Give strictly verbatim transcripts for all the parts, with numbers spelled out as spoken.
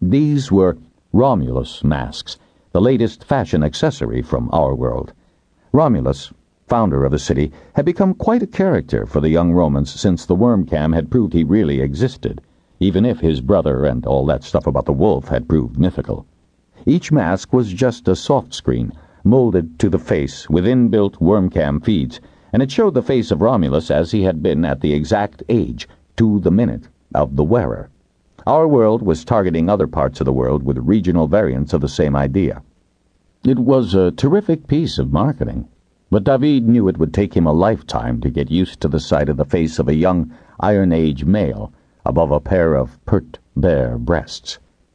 These were Romulus masks, the latest fashion accessory from our world. Romulus, founder of the city, had become quite a character for the young Romans since the Wormcam had proved he really existed, even if his brother and all that stuff about the wolf had proved mythical. Each mask was just a soft screen, molded to the face with inbuilt Wormcam feeds, and it showed the face of Romulus as he had been at the exact age, to the minute, of the wearer. Our world was targeting other parts of the world with regional variants of the same idea. It was a terrific piece of marketing, but David knew it would take him a lifetime to get used to the sight of the face of a young Iron Age male above a pair of pert, bare breasts.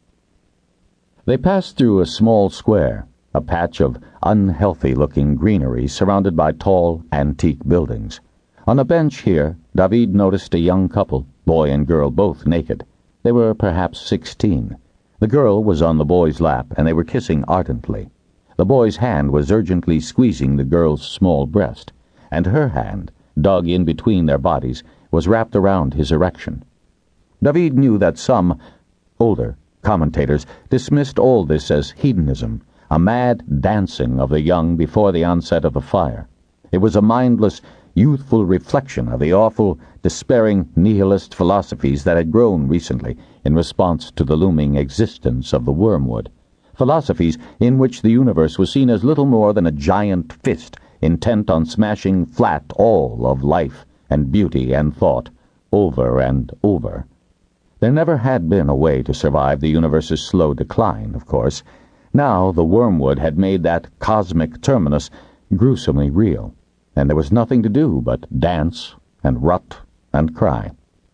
They passed through a small square, a patch of unhealthy-looking greenery surrounded by tall, antique buildings. On a bench here, David noticed a young couple, boy and girl both naked. They were perhaps sixteen. The girl was on the boy's lap, and they were kissing ardently. The boy's hand was urgently squeezing the girl's small breast, and her hand, dug in between their bodies, was wrapped around his erection. David knew that some, older, commentators dismissed all this as hedonism, a mad dancing of the young before the onset of the fire. It was a mindless, youthful reflection of the awful, despairing nihilist philosophies that had grown recently in response to the looming existence of the wormwood. Philosophies in which the universe was seen as little more than a giant fist intent on smashing flat all of life and beauty and thought, over and over. There never had been a way to survive the universe's slow decline, of course. Now the wormwood had made that cosmic terminus gruesomely real, and there was nothing to do but dance and rut and cry.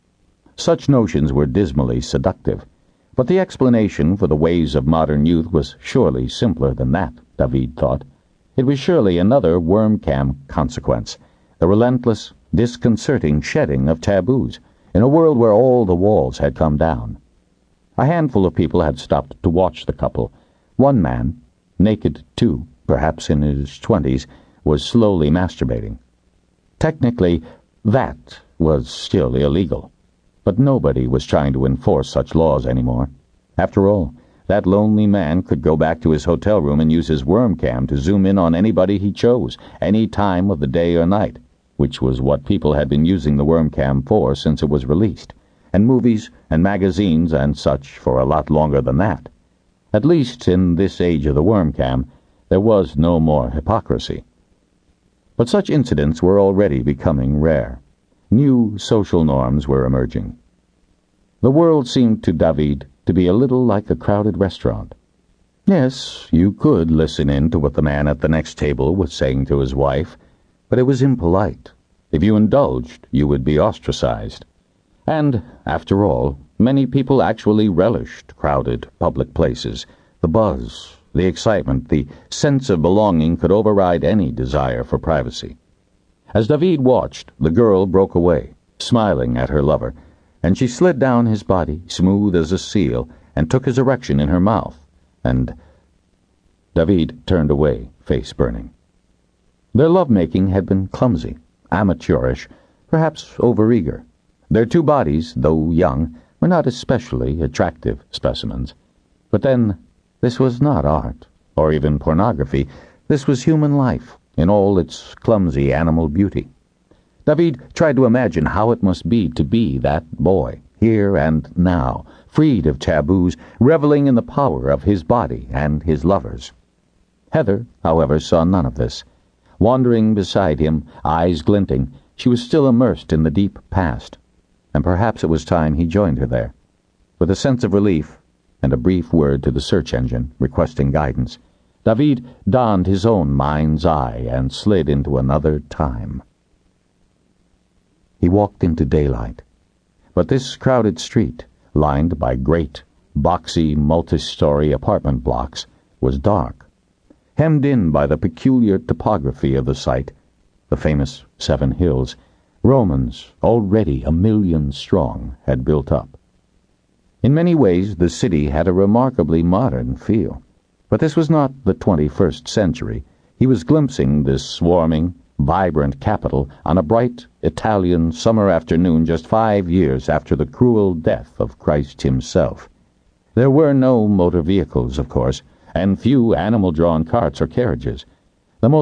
Such notions were dismally seductive, but the explanation for the ways of modern youth was surely simpler than that, David thought. It was surely another Wormcam consequence, the relentless, disconcerting shedding of taboos, in a world where all the walls had come down. A handful of people had stopped to watch the couple. One man, naked too, perhaps in his twenties, was slowly masturbating. Technically, that was still illegal, but nobody was trying to enforce such laws anymore. After all, that lonely man could go back to his hotel room and use his Wormcam to zoom in on anybody he chose, any time of the day or night, which was what people had been using the Wormcam for since it was released, and movies and magazines and such for a lot longer than that. At least in this age of the Wormcam, there was no more hypocrisy. But such incidents were already becoming rare. New social norms were emerging. The world seemed to David to be a little like a crowded restaurant. Yes, you could listen in to what the man at the next table was saying to his wife, but it was impolite. If you indulged, you would be ostracized. And, after all, many people actually relished crowded public places. The buzz, the excitement, the sense of belonging could override any desire for privacy. As David watched, the girl broke away, smiling at her lover, and she slid down his body, smooth as a seal, and took his erection in her mouth, and David turned away, face burning. Their lovemaking had been clumsy, amateurish, perhaps overeager. Their two bodies, though young, were not especially attractive specimens. But then, this was not art, or even pornography. This was human life, in all its clumsy animal beauty. David tried to imagine how it must be to be that boy, here and now, freed of taboos, reveling in the power of his body and his lover's. Heather, however, saw none of this. Wandering beside him, eyes glinting, she was still immersed in the deep past, and perhaps it was time he joined her there. With a sense of relief, and a brief word to the search engine requesting guidance, David donned his own mind's eye and slid into another time. He walked into daylight, but this crowded street, lined by great, boxy, multi-story apartment blocks, was dark, hemmed in by the peculiar topography of the site, the famous Seven Hills. Romans, already a million strong, had built up. In many ways, the city had a remarkably modern feel. But this was not the twenty-first century. He was glimpsing this swarming, vibrant capital on a bright Italian summer afternoon just five years after the cruel death of Christ himself. There were no motor vehicles, of course, and few animal-drawn carts or carriages,